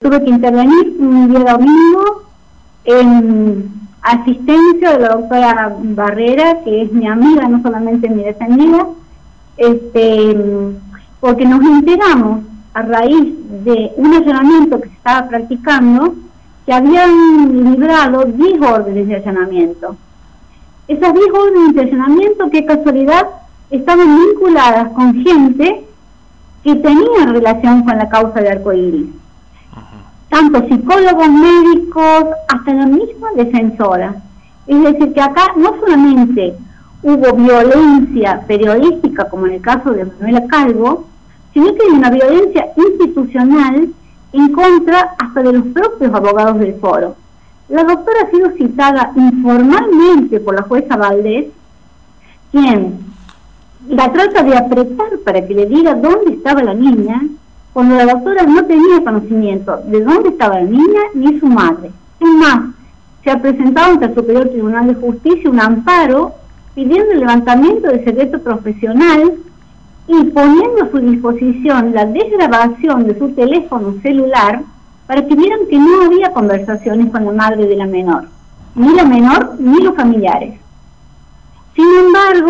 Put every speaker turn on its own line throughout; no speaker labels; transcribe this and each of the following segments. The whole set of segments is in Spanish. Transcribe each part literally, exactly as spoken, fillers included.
tuve que intervenir un día domingo en asistencia de la doctora Barrera, que es mi amiga, no solamente mi defendida, este, porque nos enteramos a raíz de un allanamiento que se estaba practicando, que habían librado diez órdenes de allanamiento. Esas diez órdenes de allanamiento, qué casualidad, estaban vinculadas con gente que tenía relación con la causa de Arcoíris. Tanto psicólogos, médicos, hasta la misma defensora. Es decir, que acá no solamente hubo violencia periodística, como en el caso de Manuela Calvo, sino que hay una violencia institucional en contra hasta de los propios abogados del foro. La doctora ha sido citada informalmente por la jueza Valdés, quien la trata de apretar para que le diga dónde estaba la niña, cuando la doctora no tenía conocimiento de dónde estaba la niña ni su madre. Es más, se ha presentado ante el Superior Tribunal de Justicia un amparo pidiendo el levantamiento del secreto profesional y poniendo a su disposición la desgrabación de su teléfono celular para que vieran que no había conversaciones con la madre de la menor, ni la menor ni los familiares. Sin embargo,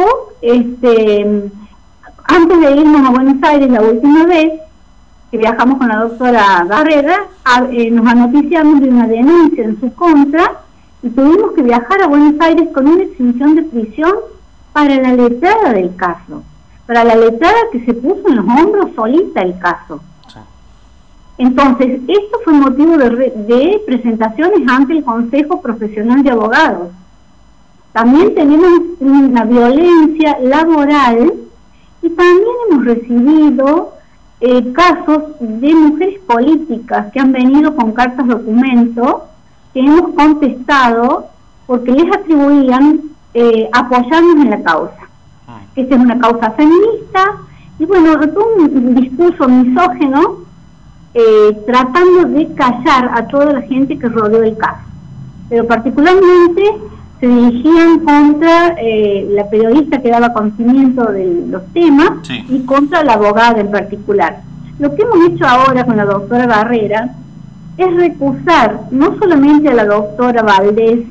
este, antes de irnos a Buenos Aires la última vez, que viajamos con la doctora Barrera, a, eh, nos anoticiamos de una denuncia en su contra y tuvimos que viajar a Buenos Aires con una exención de prisión para la letrada del caso, para la letrada que se puso en los hombros solita el caso. Sí. Entonces, esto fue motivo de, re, de presentaciones ante el Consejo Profesional de Abogados. También tenemos una violencia laboral y también hemos recibido eh, casos de mujeres políticas que han venido con cartas documento que hemos contestado porque les atribuían eh, apoyarnos en la causa. Esta es una causa feminista y bueno, todo un discurso misógeno eh, tratando de callar a toda la gente que rodeó el caso. Pero particularmente se dirigían contra eh, la periodista que daba conocimiento de los temas, sí, y contra la abogada en particular. Lo que hemos hecho ahora con la doctora Barrera es recusar no solamente a la doctora Valdés,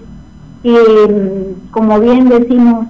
que como bien decimos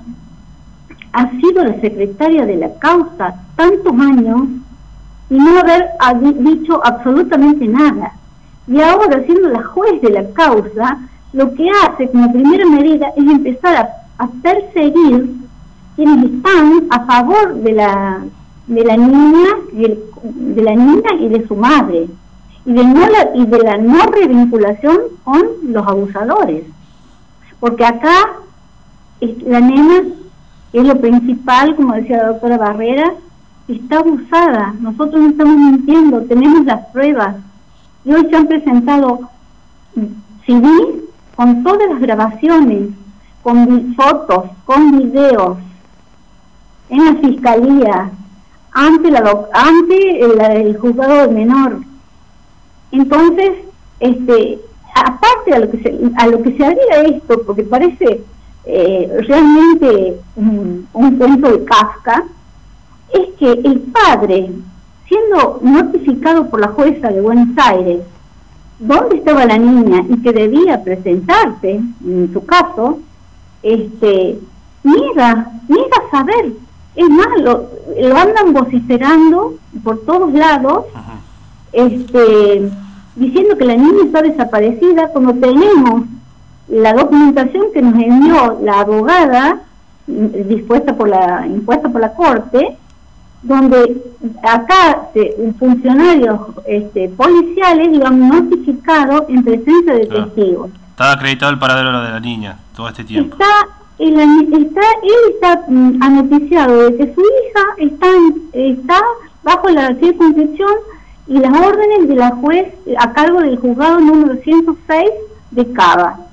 ha sido la secretaria de la causa tantos años y no haber dicho absolutamente nada, y ahora siendo la juez de la causa, lo que hace como primera medida es empezar a, a perseguir quienes están a favor de la de la niña de, de la niña y de su madre y de no la, y de la no revinculación con los abusadores, porque acá es, la nena es lo principal, como decía la doctora Barrera, está abusada. Nosotros no estamos mintiendo, tenemos las pruebas y hoy se han presentado C D con todas las grabaciones, con fotos, con videos, en la fiscalía, ante la doc, ante el, el juzgado de menor. Entonces, este, aparte a lo que se, a lo que se agrega esto, porque parece eh, realmente un, un cuento de Kafka, es que el padre, siendo notificado por la jueza de Buenos Aires dónde estaba la niña y que debía presentarse, en su caso, este, niega, niega saber. Es más, lo, lo andan vociferando por todos lados, este, diciendo que la niña está desaparecida, cuando tenemos la documentación que nos envió la abogada, dispuesta por la, impuesta por la Corte, donde acá se, funcionarios este, policiales lo han notificado en presencia de claro. testigos.
Estaba acreditado el paradero de la niña todo este tiempo.
Está, el, está él está mm, anoticiado de que su hija está, está bajo la circunscripción y las órdenes de la juez a cargo del juzgado número ciento seis de Cava.